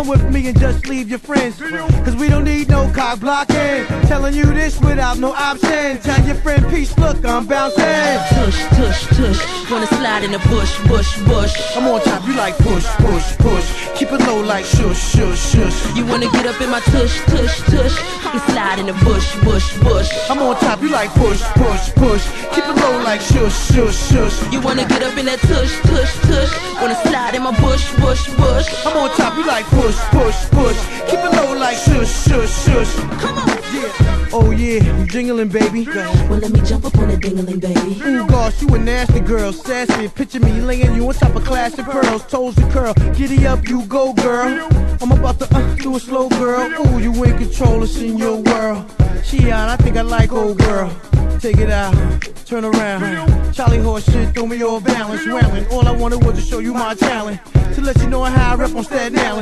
Come with me and just leave your friends, cause we don't need no cock blocking. Telling you this without no option. Tell your friend peace, look, I'm bouncing. Tush, tush, tush, wanna slide in the bush, bush, bush. I'm on top, you like push, push, push. Keep it low like shush, shush, shush. You wanna get up in my tush, tush, tush, and slide in the bush, bush, bush. I'm on top, you like push, push, push. Keep it low like shush, shush, shush. You wanna get up in that tush, tush, tush, wanna slide in my bush, bush, bush. I'm on top, you like push, push, push. Keep it low like shush, shush, shush. Come on. Yeah. Oh yeah, you jingling, baby. Well, let me jump up on the dingling, baby. Ooh, gosh, you a nasty girl, sassy. Picture me laying you on top of classic pearls, toes to curl. Giddy up, you go, girl. I'm about to do a slow, girl. Ooh, you in control, it's in your world. She out, I think I like old girl. Take it out, turn around. Charlie horse shit, throw me off balance, wailing. All I wanted was to show you my talent, to let you know how I rep on Staten Island.